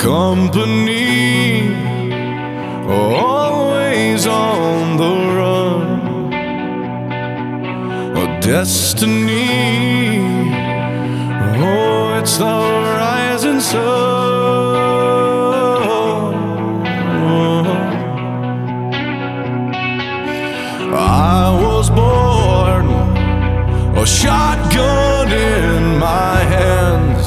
company, always on the run. A destiny, oh, it's the rising sun. I was born, a shotgun in my hands,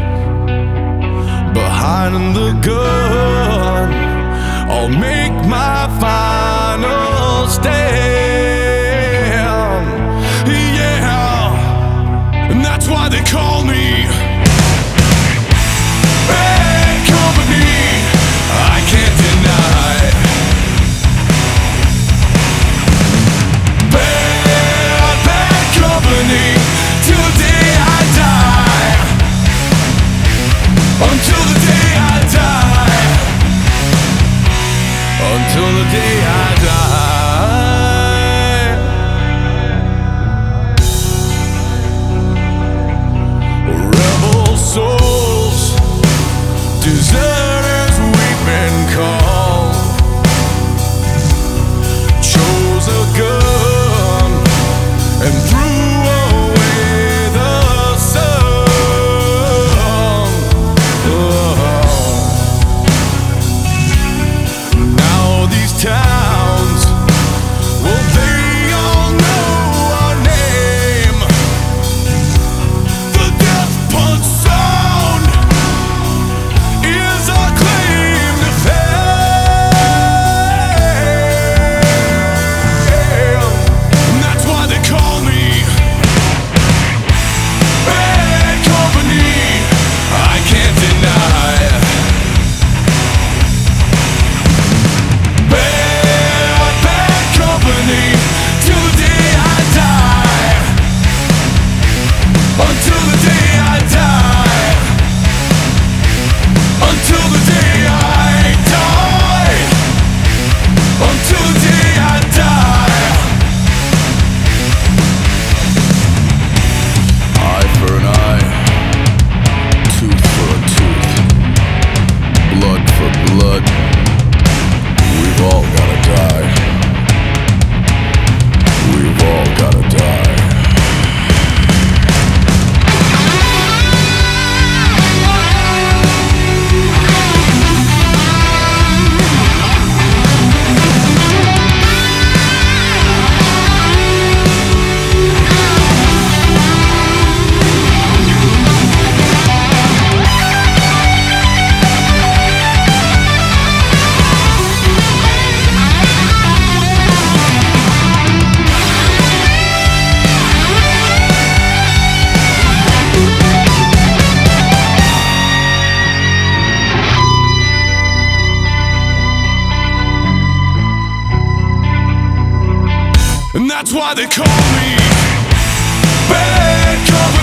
behind the gun, I'll make my final stand. Yeah, and that's why they call me bad company. I can't deny bad company till the day I die. Until the day I die. Until the day I die. Rebel souls, deserters we've been called. Chose a gun and threw away the sun. Now these towns, well, they all know our name. The death punch sound is our claim to fame. And that's why they call me bad company. I can't deny bad company till the day I die. Until the day I die. Until the day I die. Until the day I die. Eye for an eye, tooth for a tooth, blood for blood. We've all gotta die. We've all gotta die. And that's why they call me bad company.